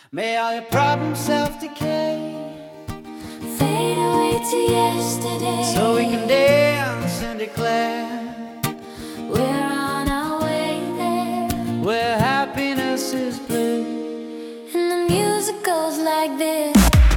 May all your problems self-decay, fade away to yesterday, so we can dance and declare we're on our way there, where happiness is blue. and the music goes like this.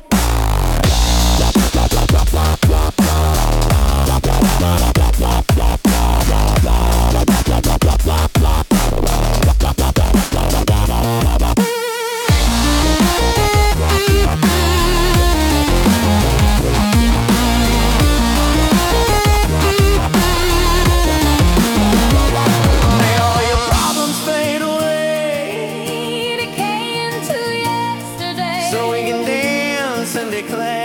May all your problems fade away, Decay into yesterday, so we can dance and declare